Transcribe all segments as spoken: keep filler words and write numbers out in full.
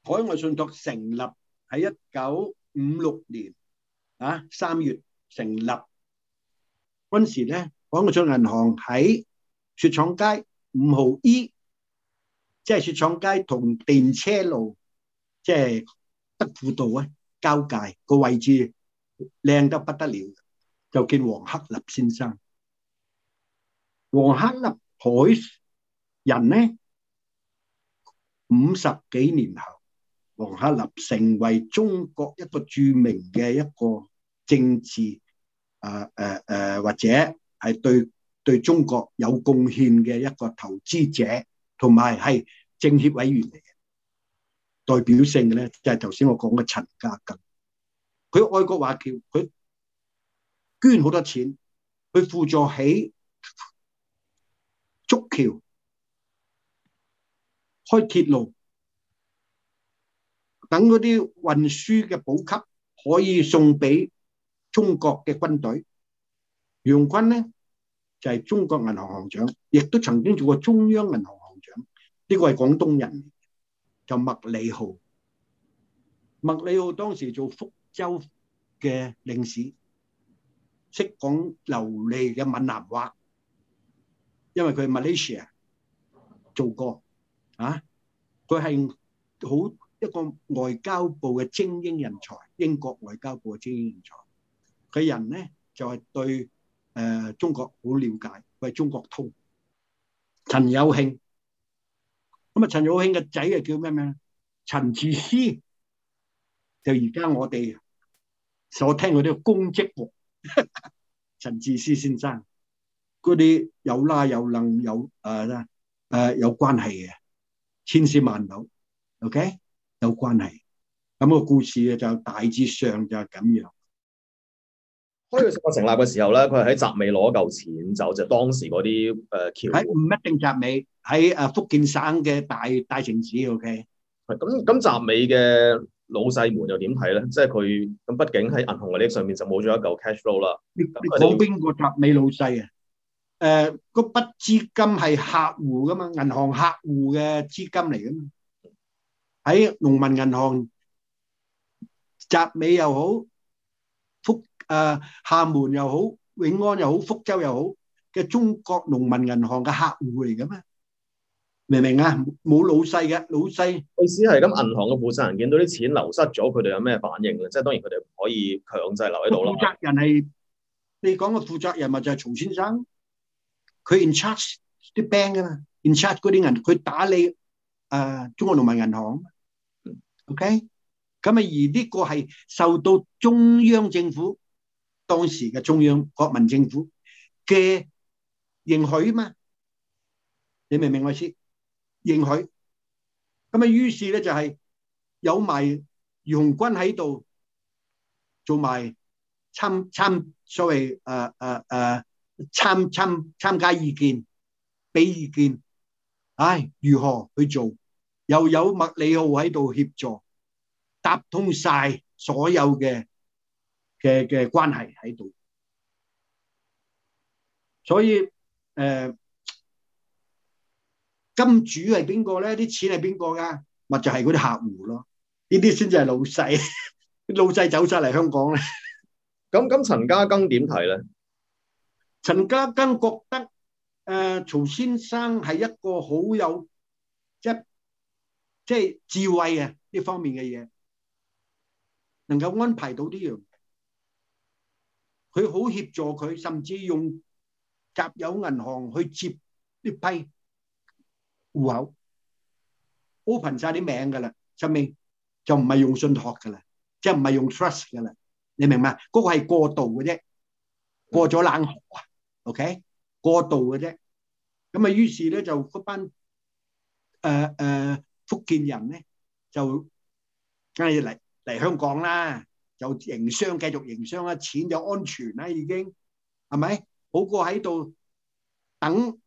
海外信託成立喺一九五六年啊三月成立，嗰陣時咧，海外信託銀行喺雪廠街五號 E， 即係雪廠街同電車路，即係德輔道啊交界個位置，靚得不得了，就見黃克立先生。黃克立海人咧，五十幾年後，黃克立成為中國一個著名嘅一個政治誒誒誒，或者係對對中國有貢獻嘅一個投資者，同埋係政協委員嚟嘅。代表性嘅咧，就係頭先我講嘅陳嘉庚。佢愛國華僑，佢捐好多錢，去輔助起築橋、開鐵路，等嗰啲運輸嘅補給可以送俾中國嘅軍隊。楊軍咧就係中國銀行行長，亦都曾經做過中央銀行行長。呢個係廣東人，就麥理浩。麥理浩當時做福州嘅領事，識講流利嘅閩南話，因為佢係 Malaysia 做過啊。佢係好一個外交部嘅精英人才，英國外交部嘅精英人才。佢人咧就係對誒中國好了解，佢係中國通。陳有慶，咁啊陳有慶嘅仔啊叫咩名？陳智思，就而家我哋所聽嗰啲公職喎。陳智思先生嗰啲有拉有楞有誒誒有關係嘅，千絲萬縷 ，OK 有關係。咁個故事啊就大致上就係咁樣。 海外信託成立嘅時候咧，佢係喺集美攞嚿錢走，就當時嗰啲誒橋。 喺唔一定集美，喺誒福建省嘅大大城市 ，OK。 係咁咁集美嘅老細們又點睇咧？即係佢咁，畢竟喺銀行嘅呢上面就冇咗一嚿 cash flow 啦。 你你講邊個集美老細啊？誒，嗰筆資金係客戶噶嘛，銀行客戶嘅資金嚟噶嘛。喺農民銀行、集美又好，福誒廈門又好，永安又好，福州又好嘅中國農民銀行嘅客戶嚟噶嘛？明唔明啊？冇老細嘅，老細意思係咁，銀行嘅負責人見到啲錢流失咗，佢哋有咩反應咧？即係當然佢哋唔可以強制留喺度啦。 負責人係你講嘅負責人咪就係曹先生，佢 in charge 啲 bank 噶嘛 ，in charge 嗰啲銀，佢打理誒中國農民銀行 ，OK？咁啊，而呢個係受到中央政府當時嘅中央國民政府嘅認許嘛？你明唔明我意思？認許，咁啊，於是咧就係有埋余鴻鈞喺度做埋參參所謂誒誒誒參參參加意見，俾意見，唉，如何去做？又有麥理浩喺度協助，搭通晒所有嘅嘅嘅關係喺度，所以誒。金主係邊個咧？啲錢係邊個噶？咪就係嗰啲客戶咯。呢啲先至係老細，老細走晒嚟香港咧。 咁咁，陳嘉庚點睇咧？ 陳嘉庚覺得誒、呃，曹先生係一個好有即即係智慧啊呢方面嘅嘢，能夠安排到呢樣。佢好協助佢，甚至用集友銀行去接呢批戶口 open 晒啲名噶啦，上面就唔係用信託噶啦，即係唔係用 trust 噶啦，你明嘛？嗰個係過渡嘅啫，過咗冷河啊 ，OK， 過渡嘅啫。咁啊，於是咧就嗰班誒誒福建人咧就梗係嚟嚟香港啦，就營商繼續營商啦，錢就安全啦，已經係咪？好過喺度等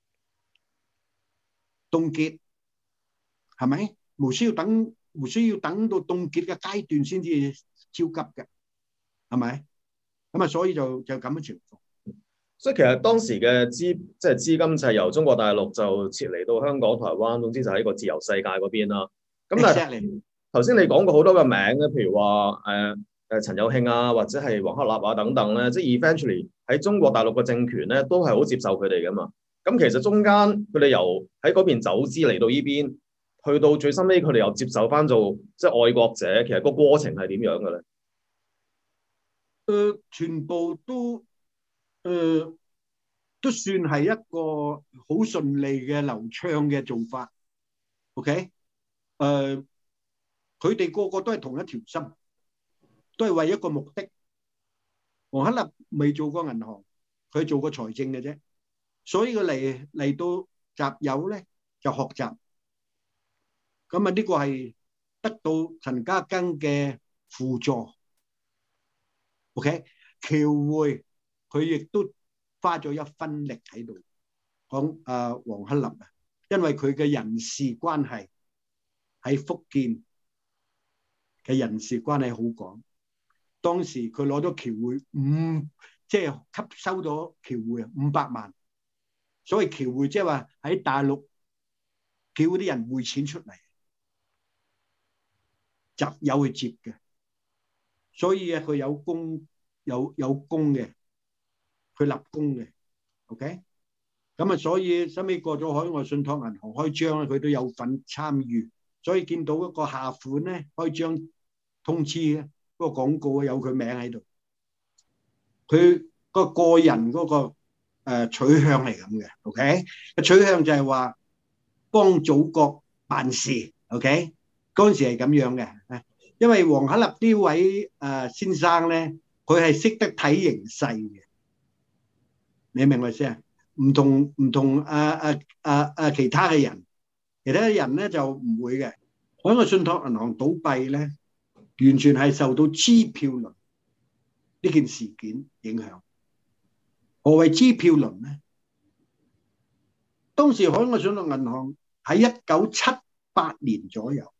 凍結係咪？無需要等，無需要等到凍結嘅階段先至超急嘅，係咪？咁啊，所以就就咁嘅情況。 所以其實當時嘅資即係資金就係由中國大陸就撤離到香港、台灣，總之就喺個自由世界嗰邊啦。咁但係頭先你講過好多個名咧，譬如話誒誒陳有慶啊，或者係黃克立啊等等咧，即係 eventually 喺中國大陸嘅政權咧，都係好接受佢哋噶嘛。咁其實中間佢哋由喺嗰邊走資嚟到呢邊，去到最深尾佢哋又接受翻做即係愛國者，其實個過程係點樣嘅咧？ 誒、呃，全部都誒、呃、都算係一個好順利嘅流暢嘅做法。OK，誒，佢哋個個都係同一條心，都係為一個目的。黃克立未做過銀行，佢做過財政嘅啫，所以佢嚟嚟到集友咧就學習。咁啊，呢個係得到陳嘉庚嘅輔助。OK，僑會佢亦都花咗一分力喺度講啊黃克立啊，因為佢嘅人事關係喺福建嘅人事關係好廣。當時佢攞咗僑會五，即係吸收咗僑會啊五百萬。所謂僑會即係話喺大陸叫啲人匯錢出嚟，集友去接嘅。所以啊，佢有功有有功嘅，佢立功嘅。OK，咁啊，所以收尾過咗海外信託銀行開張咧，佢都有份參與。所以見到一個下款咧開張通知咧，嗰個廣告有佢名喺度。佢個個人嗰個誒取向係咁嘅。OK，個取向就係話幫祖國辦事。OK，嗰陣時係咁樣嘅。因為黃克立呢位誒先生咧，佢係識得睇形勢嘅，你明唔明先啊？唔同唔同誒誒誒誒其他嘅人，其他嘅人咧就唔會嘅。海外信託銀行倒閉咧，完全係受到支票輪呢件事件影響。何謂支票輪咧？當時海外信託銀行喺一九七八年左右，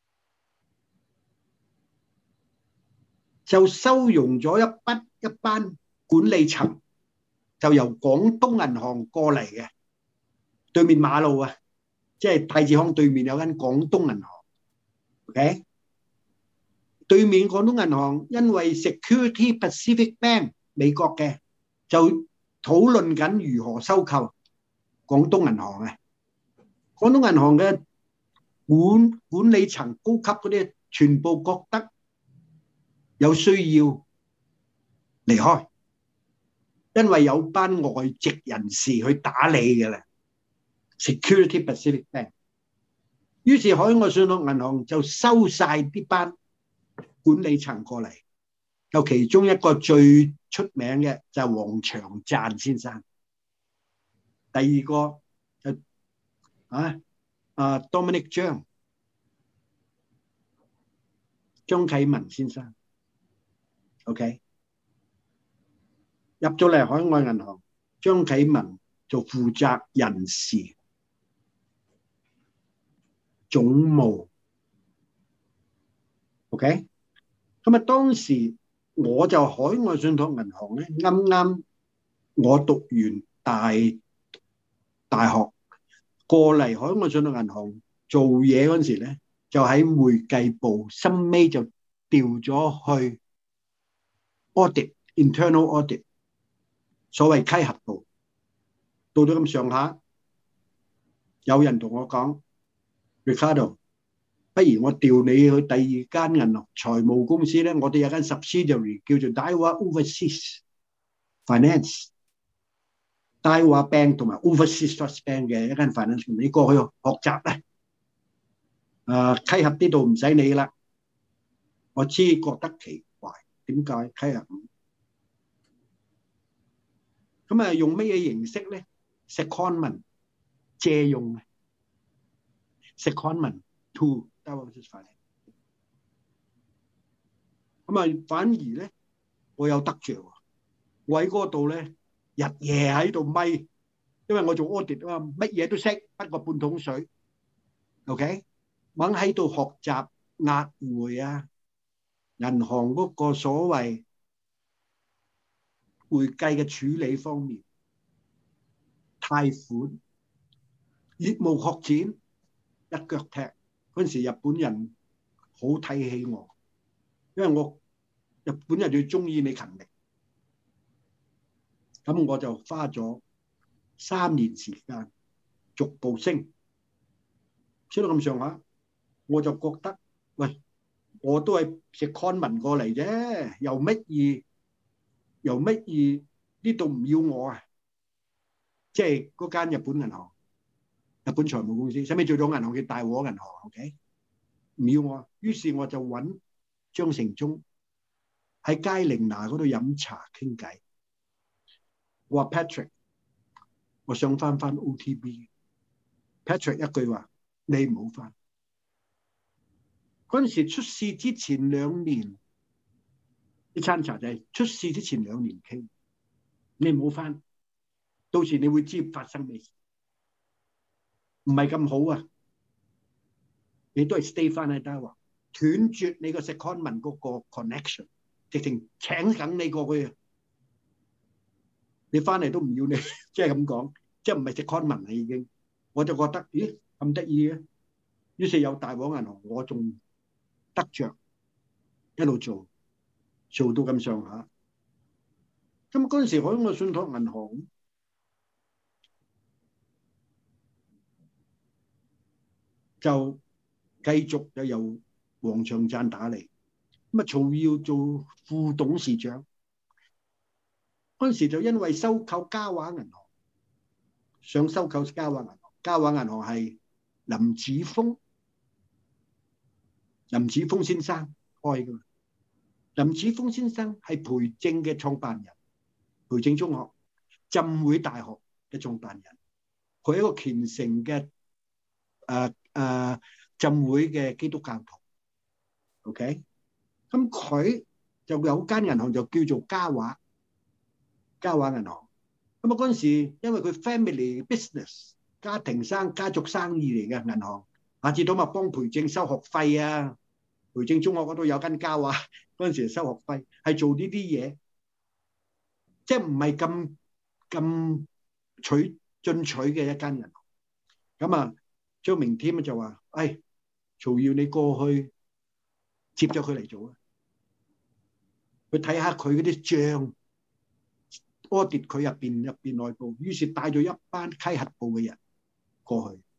就收容咗一筆一班管理層，就由廣東銀行過嚟嘅，對面馬路啊，即係太子康對面有間廣東銀行。OK， 對面廣東銀行因為 Security Pacific Bank 美國嘅，就討論緊如何收購廣東銀行啊。廣東銀行嘅管管理層高級嗰啲，全部覺得有需要離開，因為有班外籍人士去打理嘅啦。Security Pacific Bank， 於是海外信託銀行就收晒啲班管理層過嚟，有其中一個最出名嘅就係黃長贊先生，第二個就啊啊 Dominic 張張啟文先生。OK， 入咗嚟海外銀行，張啟文做負責人事總務。OK， 咁啊，當時我就海外信託銀行咧，啱啱我讀完大大學過嚟海外信託銀行做嘢嗰陣時咧，就喺會計部，深尾就調咗去audit internal audit， 所謂稽核部。到咗咁上下，有人同我講 Ricardo， 不如我調你去第二間銀行財務公司咧，我哋有間 subsidiary 叫做 Daiwa Overseas Finance， Daiwa Bank 同埋 Overseas Trust Bank 嘅一間 finance， 你過去學習咧，啊稽核呢度唔使你啦。我知覺得奇怪，點解稽核？咁啊，用咩嘢形式咧？secondment 借用嘅 secondment to Daiwa Finance。咁啊，反而咧，我有得着喎。我喺嗰度咧，日夜喺度咪，因為我做 audit 啊嘛，乜嘢都識，不過半桶水。OK， 猛喺度學習押匯啊，銀行嗰個所謂會計嘅處理方面，貸款、業務擴展一腳踢。嗰陣時日本人好睇起我，因為我日本人最中意你勤力，咁我就花咗三年時間逐步升，升到咁上下，我就覺得，喂，我都係食漢文過嚟啫，又乜嘢又乜嘢呢度唔要我啊？即係嗰間日本銀行、日本財務公司，使咪做咗銀行嘅大和銀行 ，OK？ 唔要我，於是我就揾張成忠喺佳寧拿嗰度飲茶傾偈。我話 Patrick， 我想翻翻 O T B。Patrick 一句話，你唔好翻。嗰陣時出事之前兩年，呢餐茶就係出事之前兩年傾，你唔好翻，到時你會知發生咩事，唔係咁好啊！你都係 stay 翻喺大華，斷絕你個 secondment 嗰個 connection， 直情請緊你過去啊！你翻嚟都唔要你，即係咁講，即係唔係 secondment 啦已經。我就覺得，咦咁得意嘅，於是有大和銀行，我仲得着一路做，做到咁上下。咁嗰陣時，海外信託銀行就繼續就由黃長贊打嚟，咁啊曹耀做副董事長。嗰陣時就因為收購嘉華銀行，想收購嘉華銀行。嘉華銀行係林子峰、林子峰先生開㗎嘛。林子峰先生係培正嘅創辦人，培正中學、浸會大學嘅創辦人。佢係一個虔誠嘅誒誒浸會嘅基督教徒。OK，咁佢就有間銀行就叫做嘉華。嘉華銀行，咁啊嗰陣時，因為佢 family business 家庭生家族生意嚟嘅銀行，下至到咪幫培正收學費啊，培正中學嗰度有間嘉華，嗰陣時收學費，係做呢啲嘢，即係唔係咁咁取進取嘅一間銀行。咁啊，張明添就話：，誒，曹耀你過去接咗佢嚟做啊，去睇下佢嗰啲帳。audit 佢入邊入邊內部，於是帶咗一班稽核部嘅人過去。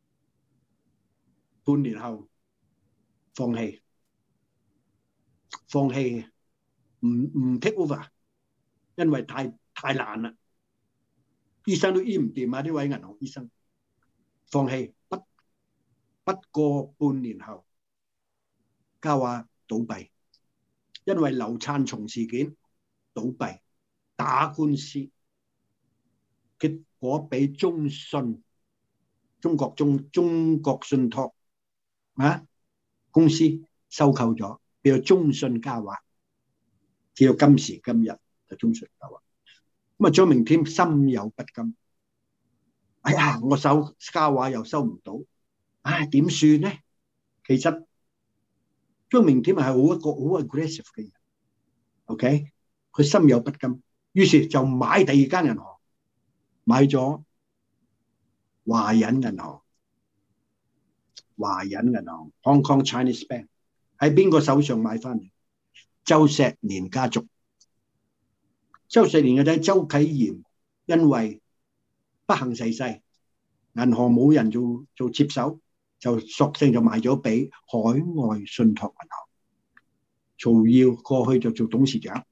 半年後放棄，放棄唔唔 take over，因為太太難啦，醫生都醫唔掂啊！呢位銀行醫生放棄，不不過半年後，嘉華倒閉，因為劉燦松事件倒閉。打官司，結果俾中信、中國中中國信託啊公司收購咗，叫做中信嘉華，至到今時今日就中信嘉華。咁啊，張明添心有不甘，哎呀，我收嘉華又收唔到，唉，點算呢？其實張明添係好一個好 aggressive 嘅人 ，OK， 佢心有不甘。於是就買第二間銀行，買咗華仁銀行。華仁銀行 Hong Kong Chinese Bank 喺邊個手上買翻嚟？周錫年家族。周錫年嘅仔周啟賢因為不幸逝世，銀行冇人做做接手，就索性就賣咗俾海外信託銀行。曹耀過去就做董事長。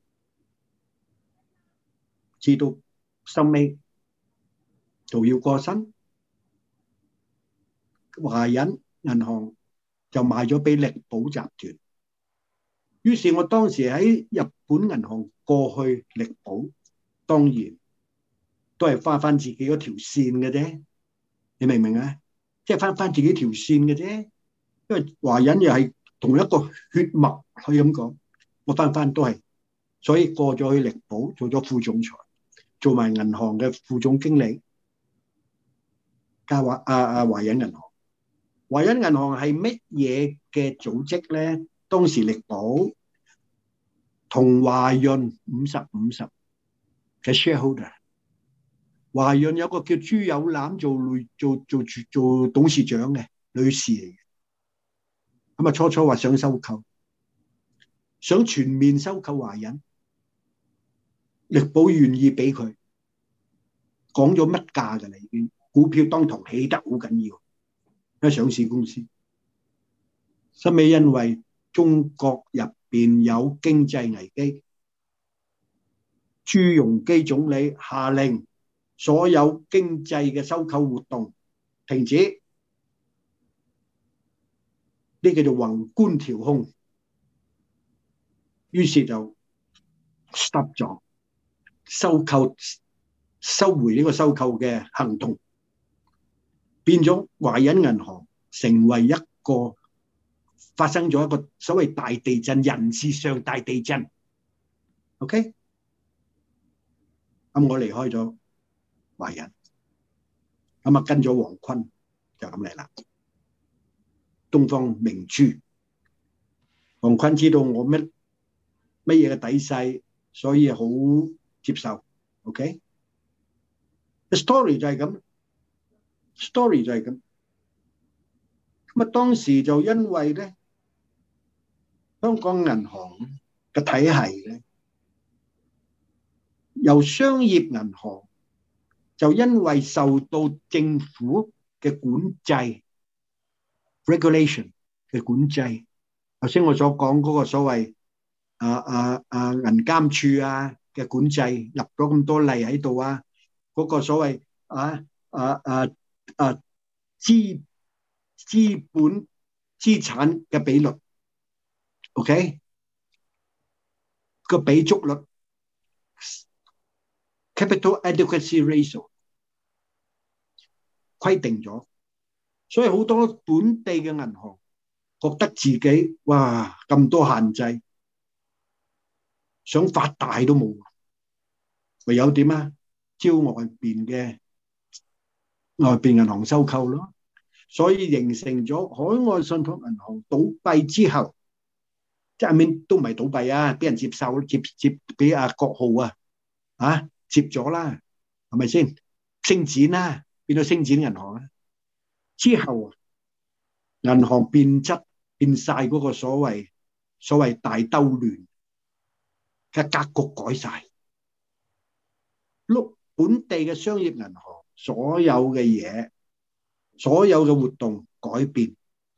至到收尾，曹耀過身，華仁銀行就賣咗俾力寶集團。於是我當時喺日本銀行過去力寶，當然都係翻翻自己嗰條線嘅啫。你明唔明啊？即係翻翻自己條線嘅啫。因為華仁又係同一個血脈，可以咁講。我翻翻都係，所以過咗去力寶做咗副總裁。做埋銀行嘅副總經理，嘉華啊啊華仁銀行，華仁銀行係乜嘢嘅組織咧？當時力寶同華潤五十五十嘅 shareholder， 華潤有個叫朱友欖做做做做董事長嘅女士嚟嘅咁啊初初話想收購，想全面收購華人，力寶願意俾佢，講咗乜價㗎啦已經，股票當堂起得好緊要，因為上市公司。後尾因為中國入邊有經濟危機，朱鎔基總理下令所有經濟嘅收購活動停止，呢叫做宏觀調控，於是就 stop 咗收購，收回呢個收購嘅行動，變咗華人銀行成為一個發生咗一個所謂大地震，人事上大地震。OK， 咁我離開咗華人，咁啊跟咗黃坤就咁嚟啦。東方明珠，黃坤知道我乜乜嘢嘅底細，所以好接受。OK，the story 就係咁 ，story 就係咁。咁啊當時就因為咧，香港銀行嘅體系咧，由商業銀行就因為受到政府嘅管制 regulation 嘅管制，頭先我所講嗰個所謂啊啊啊銀監處啊嘅管制，入咗咁多例喺度啊，嗰個所謂啊啊啊啊資資本資產嘅比率 ，OK， 個比足率 capital adequacy ratio 規定咗，所以好多本地嘅銀行覺得自己哇咁多限制，想發大都冇，唯有點啊？招外邊嘅外邊銀行收購咯，所以形成咗海外信託銀行倒閉之後，即係面都唔係倒閉啊，俾人接受接接俾阿國浩啊啊接咗啦，係咪先？星展啦，變到星展銀行啊，之後啊，銀行變質變晒嗰個所謂所謂大兜亂嘅格局改晒，碌本地嘅商業銀行所有嘅嘢，所有嘅活動改變，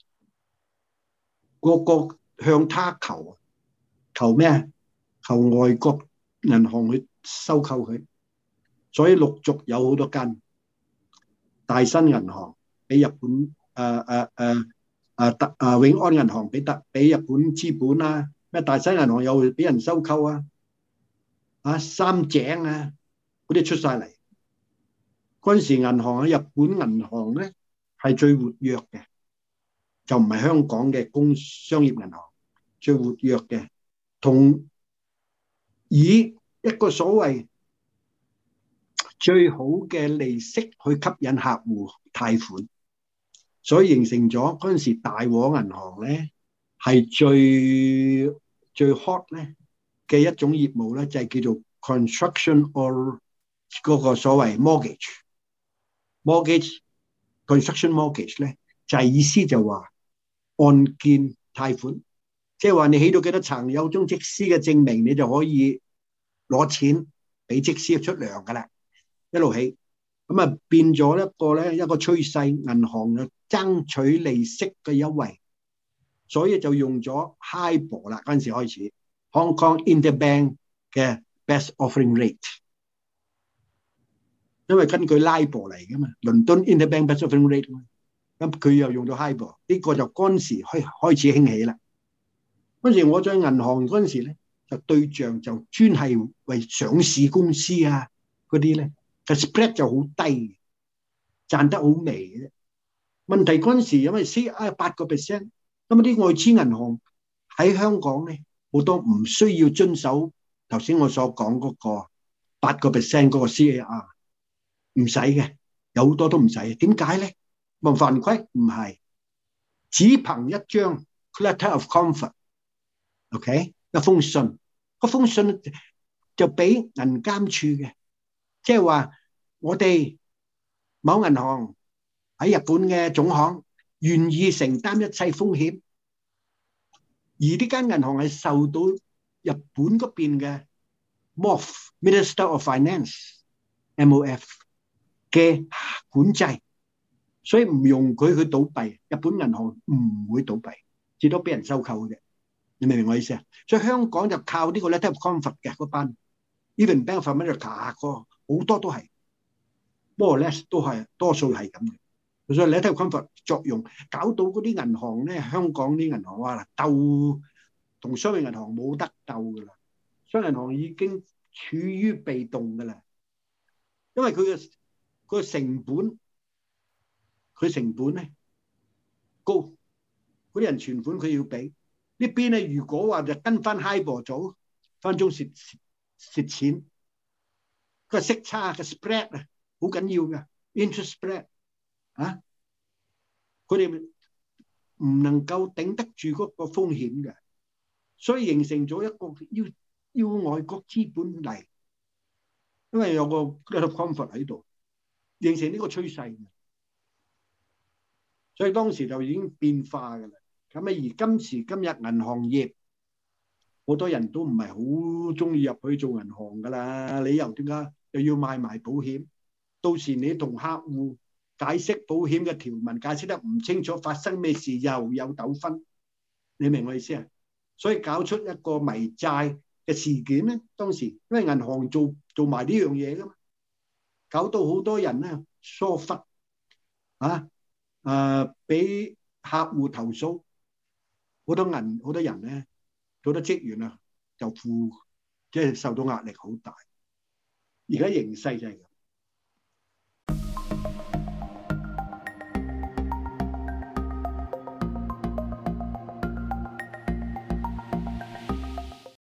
個個向他求，求咩？求外國銀行去收購佢，所以陸續有好多間大新銀行俾日本誒誒誒誒特誒永安銀行俾特俾日本資本啦，咩大新銀行又俾人收購啊，啊三井啊嗰啲出晒嚟。嗰陣時銀行喺日本銀行咧係最活躍嘅，就唔係香港嘅工商業銀行最活躍嘅，同以一個所謂最好嘅利息去吸引客戶貸款，所以形成咗嗰陣時大和銀行咧係最最 hot 咧嘅一種業務咧，就係叫做 construction or 嗰個所謂 mortgage，mortgage construction mortgage 咧就係意思就話按揭貸款，即係話你起到幾多層，有張則師嘅證明，你就可以攞錢俾則師出糧噶啦，一路起，咁啊變咗一個咧一個趨勢，銀行嘅爭取利息嘅優惠，所以就用咗 HIBOR 啦，嗰陣時開始 Hong Kong Interbank 嘅 best offering rate， 因為根據 LIBOR 嚟噶嘛，倫敦 Interbank best offering rate 嘛，咁佢又用到 HIBOR， 呢個就嗰陣時開開始興起啦。嗰陣時我在銀行嗰陣時咧，就對象就專係為上市公司啊嗰啲咧，個 spread 就好低，賺得好微嘅啫。問題嗰陣時因為 C I 八個 percent， 咁啲外資銀行喺香港咧好多唔需要遵守頭先我所講嗰個八個 percent 嗰個 C A R， 唔使嘅，有好多都唔使。點解咧？冇犯規？唔係，只憑一張 letter of comfort。OK， 一封信，嗰封信就俾銀監處嘅，即係話我哋某銀行喺日本嘅總行願意承擔一切風險， 而呢間銀行係受到日本嗰邊嘅 M O F Minister of Finance M O F 嘅管制，所以唔容許佢倒閉。日本銀行唔會倒閉，至多俾人收購嘅。你明唔明我意思啊？所以香港就靠呢個 letter of comfort 嘅嗰班 ，even Bank of America 個好多都係 more or less 都係多數係咁嘅。所以 letter of comfort 作用搞到嗰啲銀行咧，香港啲銀行話鬥同商業銀行冇得鬥噶啦，商業銀行已經處於被動噶啦，因為佢嘅個成本，佢成本咧高，嗰啲人存款佢要俾。呢邊咧，如果話就跟翻 HIBOR做，分鐘蝕蝕蝕錢。個息差嘅 spread 啊，好緊要嘅 interest spread 啊，佢哋唔能夠頂得住嗰個風險嘅，所以形成咗一個要要外國資本嚟，因為有個 letter of comfort 喺度，形成呢個趨勢嘅，所以當時就已經變化㗎啦。咁啊，而今時今日銀行業好多人都唔係好中意入去做銀行㗎啦。理由點解？又要買埋保險，到時你同客戶解釋保險嘅條文解釋得唔清楚，發生咩事又有糾紛。你明我意思啊？所以搞出一個迷債嘅事件咧。當時因為銀行做做埋呢樣嘢㗎嘛，搞到好多人咧疏忽啊，誒俾客戶投訴。好多銀好多人咧，好多職員啊，就負即係受到壓力好大。而家形勢就係咁。